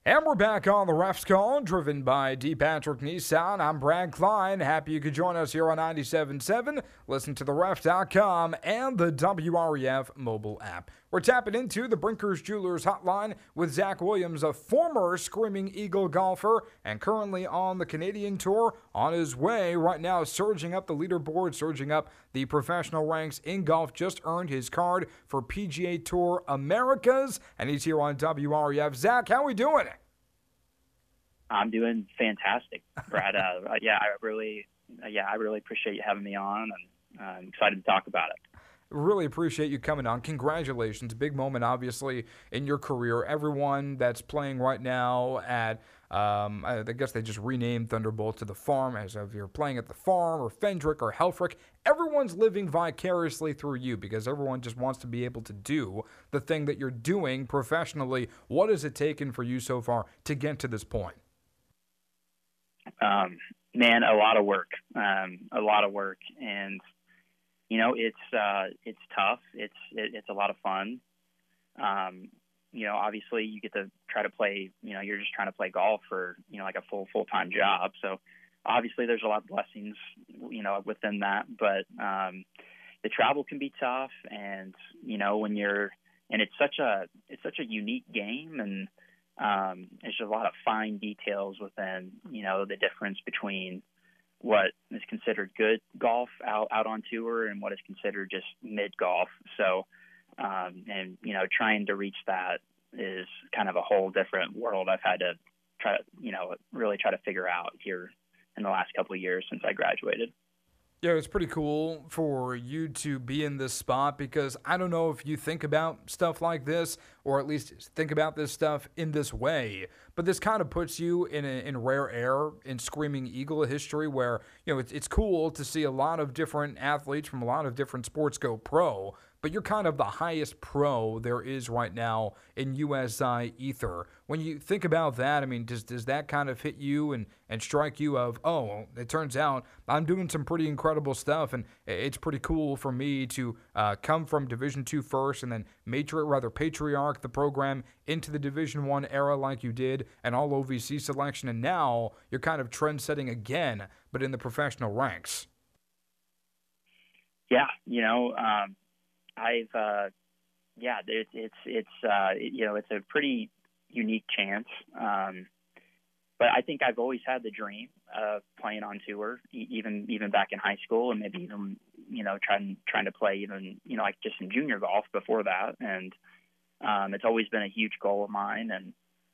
And we're back on the Ref's Call, driven by D. Patrick Nissan. I'm Brad Klein. Happy you could join us here on 97.7. Listen to theref.com and the WREF mobile app. We're tapping into the Brinkers Jewelers hotline with Zach Williams, a former Screaming Eagle golfer and currently on the Canadian Tour, on his way right now, surging up the leaderboard, surging up the professional ranks in golf. Just earned his card for PGA Tour Americas, and he's here on WREF. Zach, how are we doing? I'm doing fantastic, Brad. I really appreciate you having me on, and I'm excited to talk about it. Really appreciate you coming on. Congratulations. Big moment, obviously, in your career. Everyone that's playing right now at, I guess they just renamed Thunderbolt to the Farm, as if you're playing at the Farm or Fendrick or Helfrich. Everyone's living vicariously through you because everyone just wants to be able to do the thing that you're doing professionally. What has it taken for you so far to get to this point? Man, a lot of work, and it's tough. It's a lot of fun. Obviously you get to try to play. You're just trying to play golf for like a full-time job. So obviously there's a lot of blessings within that, but the travel can be tough, and it's such a unique game, and there's a lot of fine details within, the difference between what is considered good golf out on tour and what is considered just mid golf. So, trying to reach that is kind of a whole different world I've had to really try to figure out here in the last couple of years since I graduated. Yeah, it's pretty cool for you to be in this spot because I don't know if you think about stuff like this, or at least think about this stuff in this way, but this kind of puts you in rare air in Screaming Eagle history where, it's cool to see a lot of different athletes from a lot of different sports go pro, but you're kind of the highest pro there is right now in USI ether. When you think about that, I mean, does that kind of hit you and strike you of, oh, it turns out I'm doing some pretty incredible stuff, and it's pretty cool for me to come from Division II first and then patriarch the program into the Division I era like you did, and all OVC selection, and now you're kind of trend-setting again, but in the professional ranks. Yeah, it's a pretty unique chance. But I think I've always had the dream of playing on tour, even back in high school, and maybe even, trying to play even, like just in junior golf before that. And it's always been a huge goal of mine. And,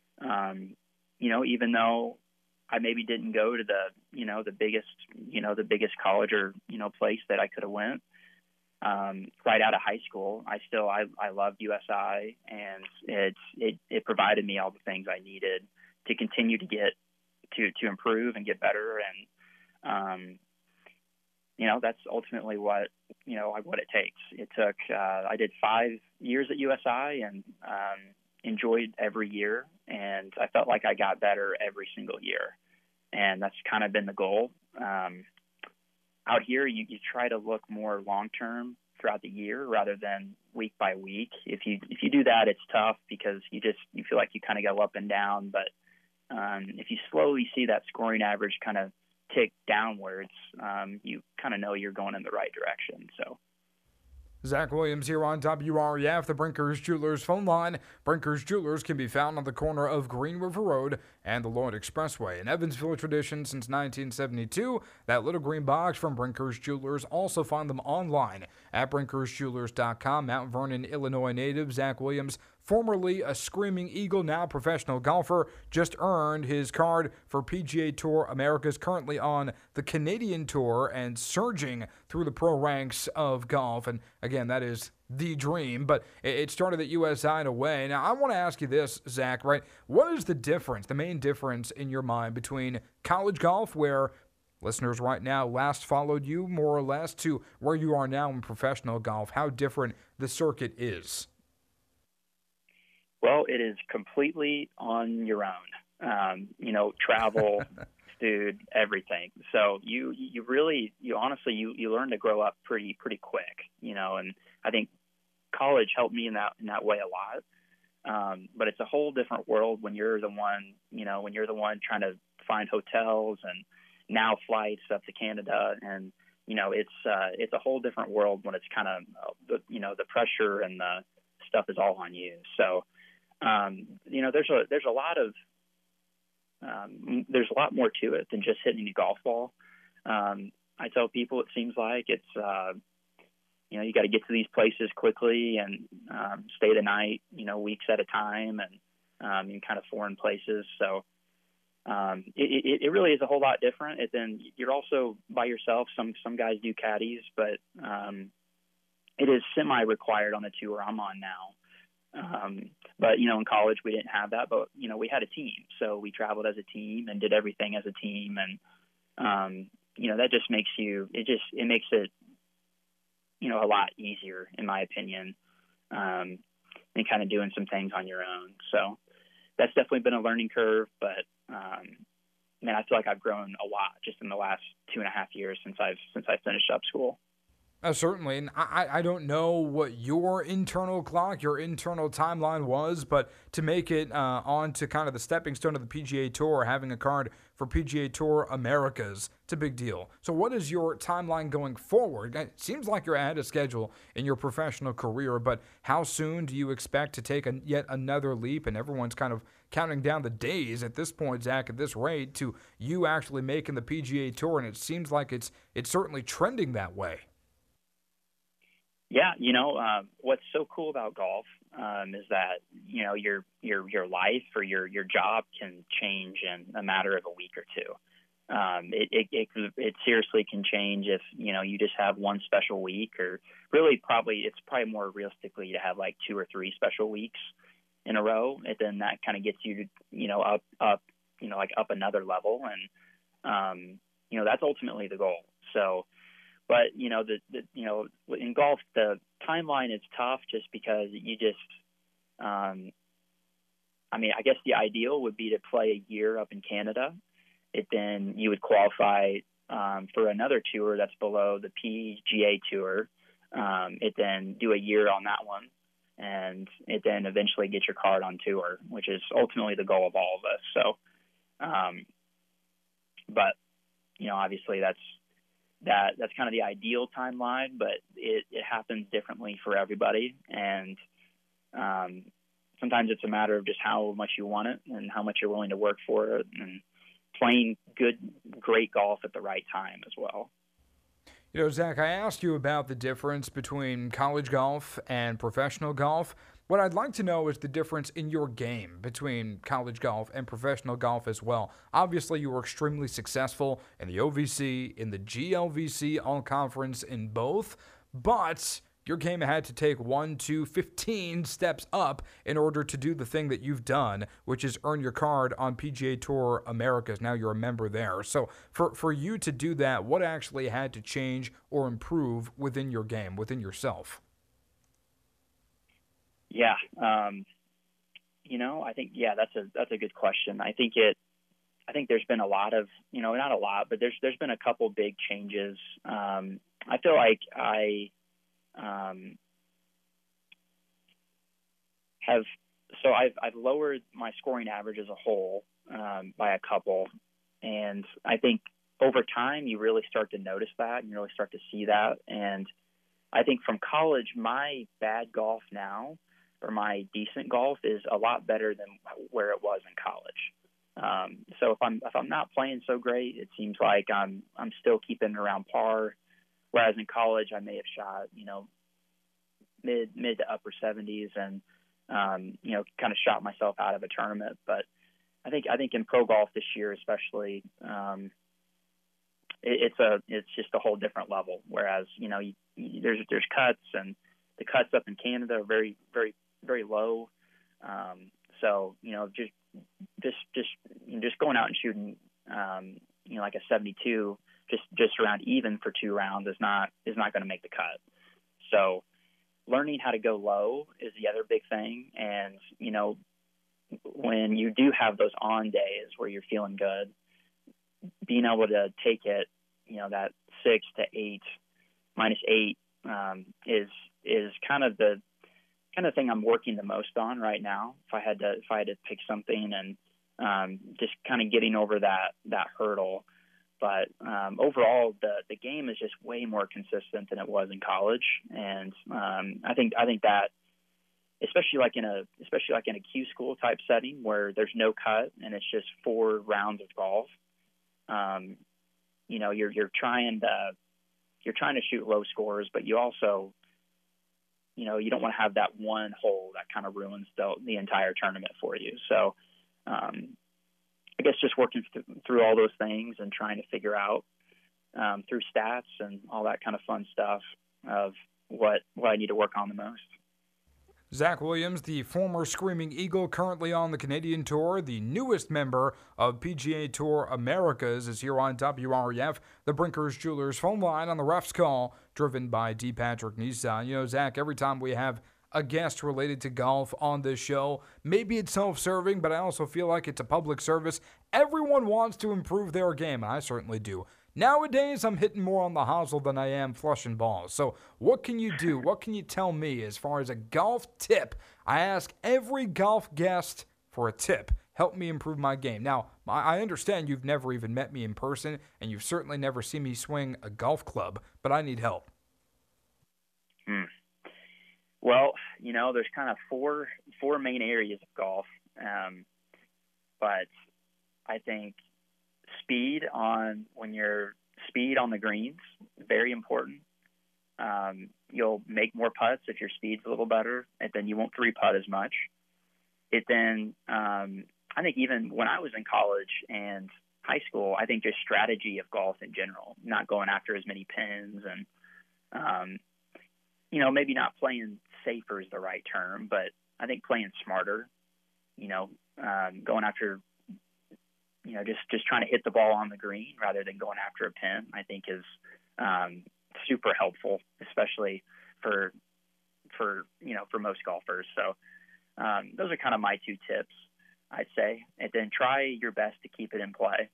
even though I maybe didn't go to the biggest college or, place that I could have went, right out of high school, I loved USI, and it provided me all the things I needed to continue to get to improve and get better. And, that's ultimately what it takes. It took, I did 5 years at USI and, enjoyed every year. And I felt like I got better every single year. And that's kind of been the goal. Out here, you try to look more long-term throughout the year rather than week by week. If you do that, it's tough because you feel like you kind of go up and down. But if you slowly see that scoring average kind of tick downwards, you kind of know you're going in the right direction. So. Zach Williams here on WREF, the Brinkers Jewelers phone line. Brinkers Jewelers can be found on the corner of Green River Road and the Lloyd Expressway. An Evansville tradition since 1972, that little green box from Brinkers Jewelers. Also find them online at brinkersjewelers.com. Mount Vernon, Illinois native Zach Williams, formerly a Screaming Eagle, now professional golfer, just earned his card for PGA Tour Americas, currently on the Canadian Tour and surging through the pro ranks of golf. And again, that is the dream, but it started at USI in a way. Now, I want to ask you this, Zach, right? What is the difference, the main difference in your mind between college golf, where listeners right now last followed you more or less, to where you are now in professional golf, how different the circuit is? Well, it is completely on your own. Travel, food, everything. So you honestly learn to grow up pretty quick. And I think college helped me in that way a lot. But it's a whole different world when you're the one, when you're the one trying to find hotels and now flights up to Canada. And, it's a whole different world when it's kind of, the pressure and the stuff is all on you. So, there's a lot more to it than just hitting a golf ball. I tell people it seems like it's, you got to get to these places quickly and stay the night, weeks at a time, and in kind of foreign places. So it really is a whole lot different. And then you're also by yourself. Some guys do caddies, but it is semi-required on the tour I'm on now. But, in college we didn't have that, but, we had a team. So we traveled as a team and did everything as a team. And, that just makes it makes it, a lot easier, in my opinion, than kind of doing some things on your own. So that's definitely been a learning curve, but, man, I feel like I've grown a lot just in the last 2.5 years since I finished up school. Certainly, and I don't know what your internal clock, your internal timeline was, but to make it onto kind of the stepping stone of the PGA Tour, having a card for PGA Tour Americas, it's a big deal. So what is your timeline going forward? It seems like you're ahead of schedule in your professional career, but how soon do you expect to take yet another leap? And everyone's kind of counting down the days at this point, Zach, at this rate, to you actually making the PGA Tour, and it seems like it's certainly trending that way. Yeah, what's so cool about golf is that your life or your job can change in a matter of a week or two. It seriously can change if you just have one special week, or really it's probably more realistically to have like 2 or 3 special weeks in a row, and then that kind of gets you up up another level, and that's ultimately the goal. So. But, in golf, the timeline is tough just because I guess the ideal would be to play a year up in Canada. Then you would qualify for another tour that's below the PGA Tour. Then do a year on that one, and then eventually get your card on tour, which is ultimately the goal of all of us. So, but, obviously that's kind of the ideal timeline, but it happens differently for everybody. And sometimes it's a matter of just how much you want it and how much you're willing to work for it, and playing great golf at the right time as well. Zach, I asked you about the difference between college golf and professional golf. What I'd like to know is the difference in your game between college golf and professional golf as well. Obviously, you were extremely successful in the OVC, in the GLVC, all-conference in both, but your game had to take 1 to 15 steps up in order to do the thing that you've done, which is earn your card on PGA Tour Americas. Now you're a member there. So for you to do that, what actually had to change or improve within your game, within yourself? Yeah. I think, that's a good question. I think there's been a lot of, not a lot, but there's been a couple big changes. I feel like I've lowered my scoring average as a whole, by a couple. And I think over time you really start to notice that and you really start to see that. And I think from college, my bad golf now, or my decent golf, is a lot better than where it was in college. So if I'm not playing so great, it seems like I'm still keeping around par. Whereas in college, I may have shot, mid to upper 70s, and kind of shot myself out of a tournament. But I think in pro golf this year, especially, it's just a whole different level. Whereas there's cuts, and the cuts up in Canada are very, very, very low. So just going out and shooting like a 72 just around even for 2 rounds is not going to make the cut. So learning how to go low is the other big thing. And when you do have those on days where you're feeling good, being able to take it, that 6 to 8 -8 is kind of the kind of thing I'm working the most on right now. If I had to pick something, and just kind of getting over that hurdle. But overall, the game is just way more consistent than it was in college, and I think that, especially like in a Q school type setting where there's no cut and it's just 4 rounds of golf. You're trying to shoot low scores, but you also, you don't want to have that one hole that kind of ruins the entire tournament for you. So I guess just working through all those things and trying to figure out through stats and all that kind of fun stuff of what I need to work on the most. Zach Williams, the former Screaming Eagle, currently on the Canadian Tour, the newest member of PGA Tour Americas, is here on WREF, the Brinkers Jewelers phone line on the ref's call, driven by D. Patrick Nissan. Zach, every time we have a guest related to golf on this show, maybe it's self-serving, but I also feel like it's a public service. Everyone wants to improve their game, and I certainly do. Nowadays, I'm hitting more on the hosel than I am flushing balls. So what can you do? What can you tell me as far as a golf tip? I ask every golf guest for a tip. Help me improve my game. Now, I understand you've never even met me in person, and you've certainly never seen me swing a golf club, but I need help. Well, there's kind of four main areas of golf, but I think speed on the greens, very important. You'll make more putts if your speed's a little better, and then you won't 3-putt as much. I think even when I was in college and high school, I think just strategy of golf in general, not going after as many pins, and maybe not playing safer is the right term, but I think playing smarter, going after, just trying to hit the ball on the green rather than going after a pin, I think is super helpful, especially for most golfers. So those are kind of my 2 tips, I'd say, and then try your best to keep it in play.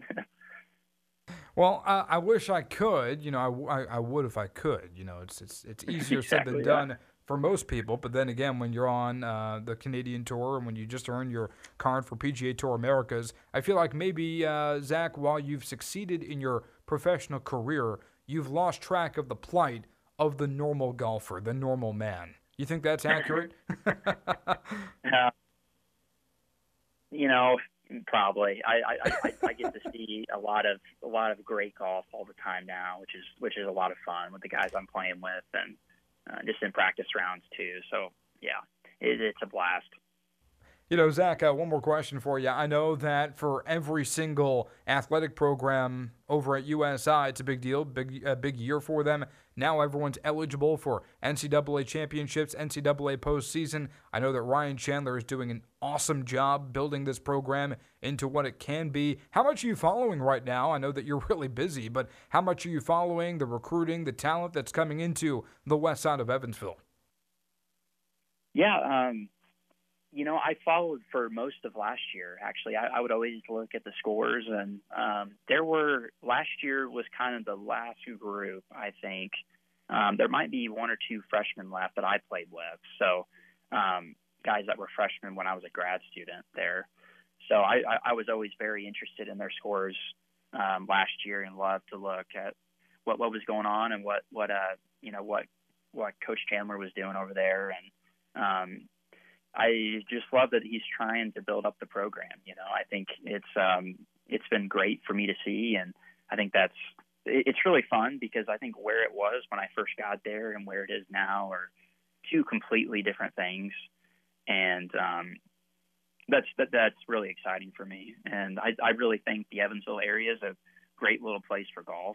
Well, I wish I could. I would if I could. It's easier said than done for most people. But then again, when you're on the Canadian Tour and when you just earned your card for PGA Tour Americas, I feel like maybe, Zach, while you've succeeded in your professional career, you've lost track of the plight of the normal golfer, the normal man. You think that's accurate? Probably. I get to see a lot of great golf all the time now, which is a lot of fun with the guys I'm playing with, and just in practice rounds too. So yeah, it's a blast. Zach, one more question for you. I know that for every single athletic program over at USI, it's a big deal, big year for them. Now everyone's eligible for NCAA championships, NCAA postseason. I know that Ryan Chandler is doing an awesome job building this program into what it can be. How much are you following right now? I know that you're really busy, but how much are you following the recruiting, the talent that's coming into the west side of Evansville? Yeah, I followed for most of last year. Actually, I would always look at the scores, and last year was kind of the last group, I think. There might be 1 or 2 freshmen left that I played with. So guys that were freshmen when I was a grad student there. So I was always very interested in their scores last year, and loved to look at what was going on and what Coach Chandler was doing over there. And I just love that he's trying to build up the program. I think it's been great for me to see, and I think it's really fun, because I think where it was when I first got there and where it is now are 2 completely different things, and that's really exciting for me. And I really think the Evansville area is a great little place for golf,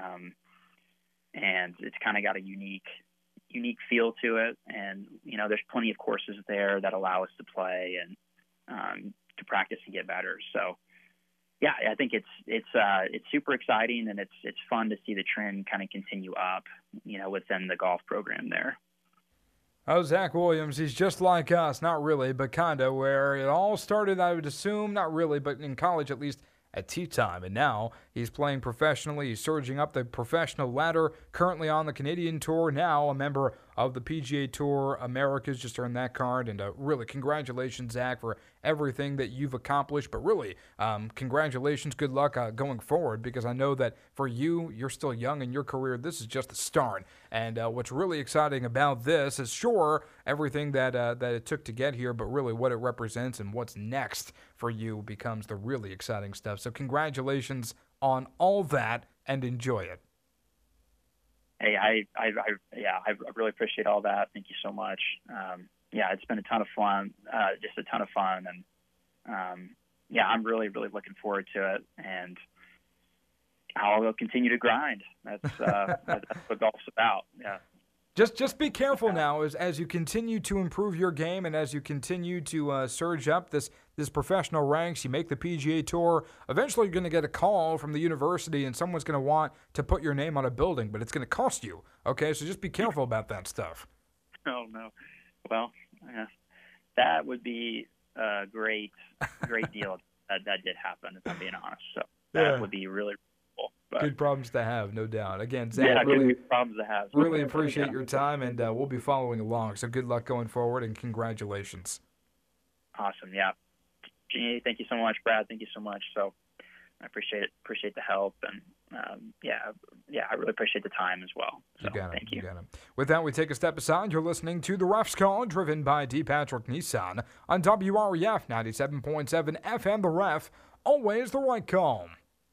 and it's kind of got a unique feel to it, and there's plenty of courses there that allow us to play and to practice and get better. So yeah, I think it's super exciting, and it's fun to see the trend kind of continue up, within the golf program there. Oh, Zach Williams, he's just like us, not really, but kind of, where it all started, I would assume, not really, but in college at least, at tea time, and now he's playing professionally. He's surging up the professional ladder, currently on the Canadian Tour, now a member of the PGA Tour Americas. Just earned that card, and really, congratulations, Zach, for everything that you've accomplished. But really, congratulations, good luck going forward, because I know that for you, you're still young in your career. This is just the start. And what's really exciting about this is, sure, everything that it took to get here, but really what it represents and what's next for you becomes the really exciting stuff. So congratulations on all that, and enjoy it. Hey, I really appreciate all that. Thank you so much. It's been a ton of fun, just a ton of fun, and I'm really, really looking forward to it, and I'll continue to grind. That's what golf's about. Yeah. Just be careful now as you continue to improve your game and as you continue to surge up this professional ranks. You make the PGA Tour. Eventually, you're going to get a call from the university, and someone's going to want to put your name on a building, but it's going to cost you. Okay, so just be careful about that stuff. Oh no, well, that would be a great deal. That did happen, if I'm being honest. So that would be really. But good problems to have, no doubt. Again, Zach, good problems to have. Really appreciate your time, and we'll be following along. So good luck going forward, and congratulations. Awesome, yeah. Thank you so much, Brad. Thank you so much. So I appreciate the help, and I really appreciate the time as well. So, thank you. You got it. With that, we take a step aside. You're listening to The Ref's Call, driven by D. Patrick Nissan on WREF 97.7 FM. The Ref, always the right call.